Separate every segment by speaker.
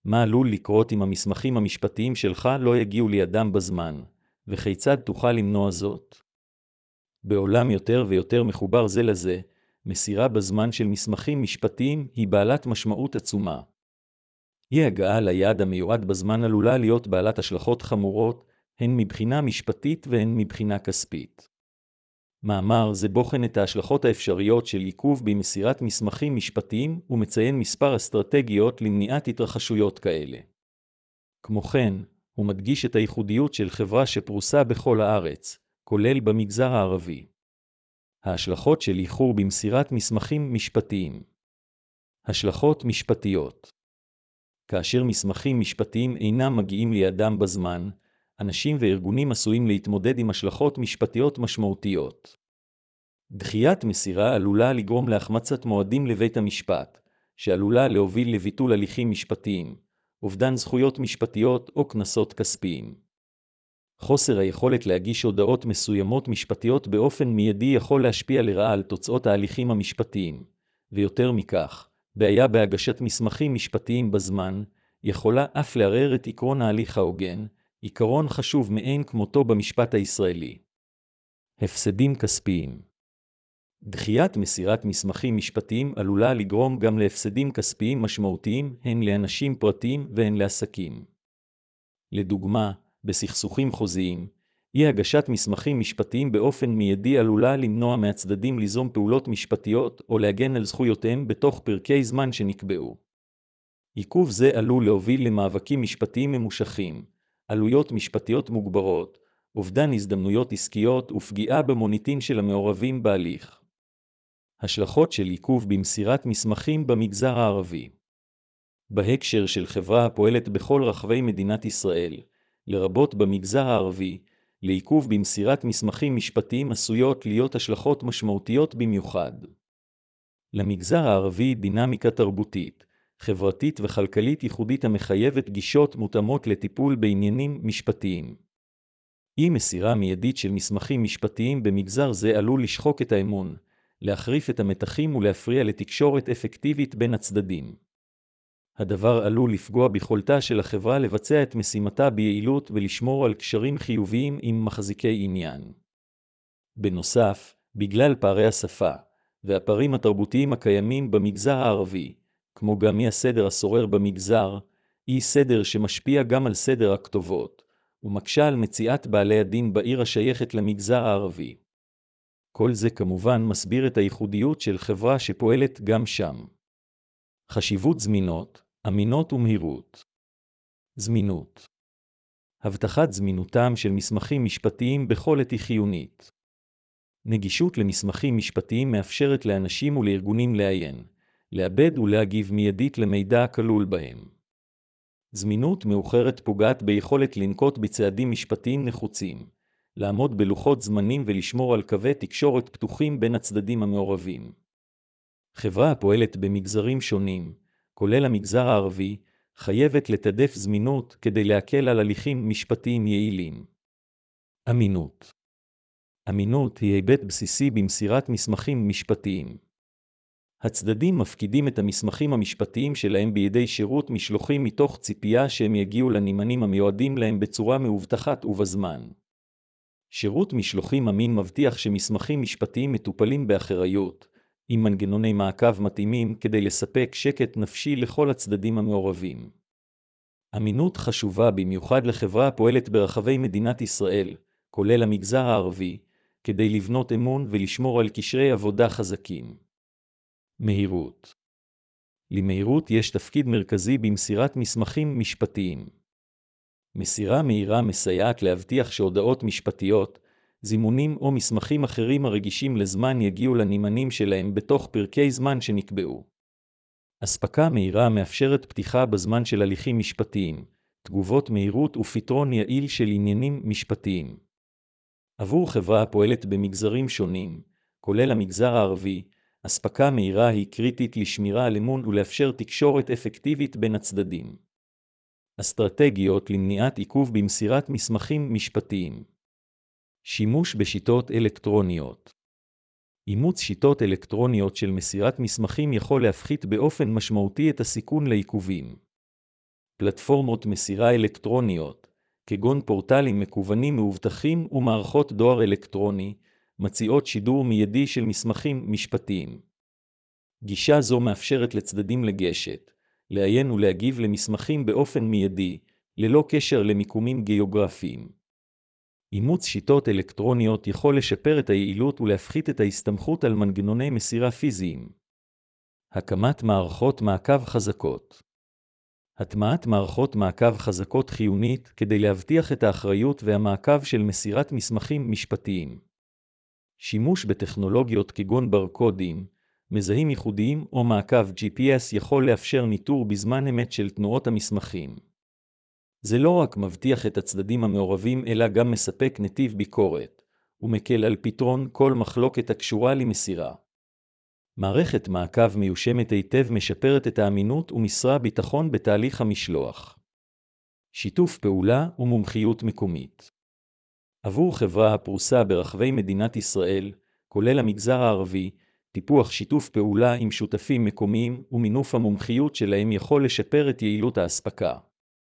Speaker 1: מה עלול לקרות אם המסמכים המשפטיים שלך לא יגיעו לידם בזמן, וכיצד תוכל למנוע זאת? בעולם יותר ויותר מחובר זה לזה, מסירה בזמן של מסמכים משפטיים היא בעלת משמעות עצומה. אי הגעה ליעד המיועד בזמן עלולה להיות בעלת השלכות חמורות, הן מבחינה משפטית והן מבחינה כספית. מאמר זה בוחן את ההשלכות האפשריות של עיכוב במסירת מסמכים משפטיים ומציין מספר אסטרטגיות למניעת התרחשויות כאלה. כמו כן, הוא מדגיש את הייחודיות של חברה שפרוסה בכל הארץ, כולל במגזר הערבי. ההשלכות של איחור במסירת מסמכים משפטיים. השלכות משפטיות. כאשר מסמכים משפטיים אינם מגיעים לידם בזמן, אנשים וארגונים עשויים להתמודד עם השלכות משפטיות משמעותיות. דחיית מסירה עלולה לגרום להחמצת מועדים לבית המשפט, שעלולה להוביל לביטול הליכים משפטיים, אובדן זכויות משפטיות או קנסות כספיים. חוסר היכולת להגיש הודעות מסוימות משפטיות באופן מיידי יכול להשפיע לרעה על תוצאות ההליכים המשפטיים, ויותר מכך, בעיה בהגשת מסמכים משפטיים בזמן, יכולה אף לערער את עקרון ההליך ההוגן, עיקרון חשוב מאין כמותו במשפט הישראלי. הפסדים כספיים. דחיית מסירת מסמכים משפטיים עלולה לגרום גם להפסדים כספיים משמעותיים, הן לאנשים פרטיים והן לעסקים. לדוגמה, בסכסוכים חוזיים, אי הגשת מסמכים משפטיים באופן מיידי עלולה למנוע מהצדדים ליזום פעולות משפטיות או להגן על זכויותיהם בתוך פרקי זמן שנקבעו. עיכוב זה עלול להוביל למאבקים משפטיים ממושכים, עלויות משפטיות מוגברות, אובדן הזדמנויות עסקיות ופגיעה במוניטין של המעורבים בהליך. השלכות של עיכוב במסירת מסמכים במגזר הערבי. בהקשר של חברה הפועלת בכל רחבי מדינת ישראל, לרבות במגזר הערבי, לעיכוב במסירת מסמכים משפטיים עשויות להיות השלכות משמעותיות במיוחד. למגזר הערבי דינמיקה תרבותית, חברתית וכלכלית ייחודית המחייבת גישות מותאמות לטיפול בעניינים משפטיים. אי מסירה מיידית של מסמכים משפטיים במגזר זה עלול לשחוק את האמון, להחריף את המתחים ולהפריע לתקשורת אפקטיבית בין הצדדים. הדבר עלול לפגוע ביכולתה של החברה לבצע את משימתה ביעילות ולשמור על קשרים חיוביים עם מחזיקי עניין. בנוסף, בגלל פערי השפה והפערים התרבותיים הקיימים במגזר הערבי, כמו גם אי הסדר השורר במגזר, אי סדר שמשפיע גם על סדר הכתובות, ומקשה על מציאת בעלי הדין בעיר השייכת למגזר הערבי. כל זה כמובן מסביר את הייחודיות של חברה שפועלת גם שם. חשיבות זמינות, אמינות ומהירות. זמינות. הבטחת זמינותם של מסמכים משפטיים בכל עת היא חיונית. נגישות למסמכים משפטיים מאפשרת לאנשים ולארגונים לעיין, לעבד ולהגיב מיידית למידע הכלול בהם. זמינות מאוחרת פוגעת ביכולת לנקוט בצעדים משפטיים נחוצים, לעמוד בלוחות זמנים ולשמור על קווי תקשורת פתוחים בין הצדדים המעורבים. חברה הפועלת במגזרים שונים, כולל המגזר הערבי, חייבת לתעדף זמינות כדי להקל על הליכים משפטיים יעילים. אמינות. אמינות היא היבט בסיסי במסירת מסמכים משפטיים. הצדדים מפקידים את המסמכים המשפטיים שלהם בידי שירות משלוחים מתוך ציפייה שהם יגיעו לנמענים המיועדים להם בצורה מאובטחת ובזמן. שירות משלוחים אמין מבטיח שמסמכים משפטיים מטופלים באחריות, עם מנגנוני מעקב מתאימים כדי לספק שקט נפשי לכל הצדדים המעורבים. אמינות חשובה במיוחד לחברה הפועלת ברחבי מדינת ישראל, כולל המגזר הערבי, כדי לבנות אמון ולשמור על קשרי עבודה חזקים. מהירות. למהירות יש תפקיד מרכזי במסירת מסמכים משפטיים. מסירה מהירה מסייעת להבטיח שהודעות משפטיות, זימונים או מסמכים אחרים הרגישים לזמן יגיעו לנמענים שלהם בתוך פרקי זמן שנקבעו. אספקה מהירה מאפשרת פתיחה בזמן של הליכים משפטיים, תגובות מהירות ופתרון יעיל של עניינים משפטיים. עבור חברה הפועלת במגזרים שונים, כולל המגזר הערבי, אספקה מהירה היא קריטית לשמירה על אמון ולאפשר תקשורת אפקטיבית בין הצדדים. אסטרטגיות למניעת עיכוב במסירת מסמכים משפטיים. שימוש בשיטות אלקטרוניות. אימוץ שיטות אלקטרוניות של מסירת מסמכים יכול להפחית באופן משמעותי את הסיכון לעיכובים. פלטפורמות מסירה אלקטרוניות, כגון פורטלים מקוונים מאובטחים ומערכות דואר אלקטרוני, מציעות שידור מיידי של מסמכים משפטיים. גישה זו מאפשרת לצדדים לגשת, לעיין ולהגיב למסמכים באופן מיידי, ללא קשר למיקומים גיאוגרפיים. אימוץ שיטות אלקטרוניות יכול לשפר את היעילות ולהפחית את ההסתמכות על מנגנוני מסירה פיזיים. הקמת מערכות מעקב חזקות. הטמעת מערכות מעקב חזקות חיונית כדי להבטיח את האחריות והמעקב של מסירת מסמכים משפטיים. שימוש בטכנולוגיות כגון ברקודים, מזהים ייחודיים או מעקב GPS יכול לאפשר ניטור בזמן אמת של תנועות המסמכים. זה לא רק מבטיח את הצדדים המעורבים אלא גם מספק נתיב ביקורת, ומקל על פתרון כל מחלוקת הקשורה למסירה. מערכת מעקב מיושמת היטב משפרת את האמינות ומסרה ביטחון בתהליך המשלוח. שיתוף פעולה ומומחיות מקומית. עבור חברה הפרוסה ברחבי מדינת ישראל, כולל המגזר הערבי, טיפוח שיתוף פעולה עם שותפים מקומיים ומינוף המומחיות שלהם יכול לשפר את יעילות האספקה.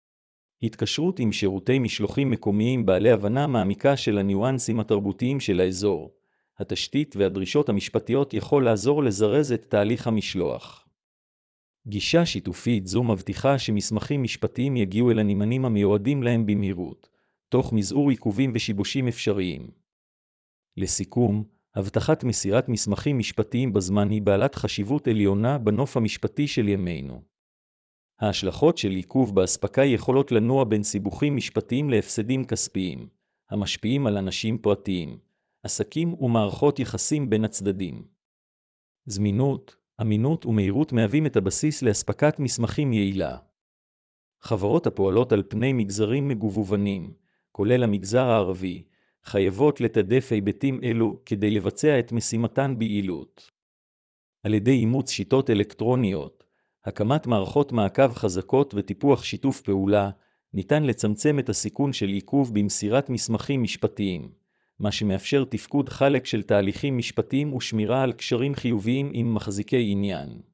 Speaker 1: התקשרות עם שירותי משלוחים מקומיים בעלי הבנה מעמיקה של הניואנסים התרבותיים של האזור, התשתית והדרישות המשפטיות יכול לעזור לזרז את תהליך המשלוח. גישה שיתופית זו מבטיחה שמסמכים משפטיים יגיעו אל הנמענים המיועדים להם במהירות, תוך מזעור עיכובים ושיבושים אפשריים. לסיכום, הבטחת מסירת מסמכים משפטיים בזמן היא בעלת חשיבות עליונה בנוף המשפטי של ימינו. ההשלכות של עיכוב באספקה יכולות לנוע בין סיבוכים משפטיים להפסדים כספיים, המשפיעים על אנשים פרטיים, עסקים ומערכות יחסים בין הצדדים. זמינות, אמינות ומהירות מהווים את הבסיס לאספקת מסמכים יעילה. חברות הפועלות על פני מגזרים מגוונים, כולל המגזר הערבי, חייבות לתעדף היבטים אלו כדי לבצע את משימתן ביעילות. על ידי אימוץ שיטות אלקטרוניות, הקמת מערכות מעקב חזקות וטיפוח שיתוף פעולה, ניתן לצמצם את הסיכון של עיכוב במסירת מסמכים משפטיים, מה שמאפשר תפקוד חלק של תהליכים משפטיים ושמירה על קשרים חיוביים עם מחזיקי עניין.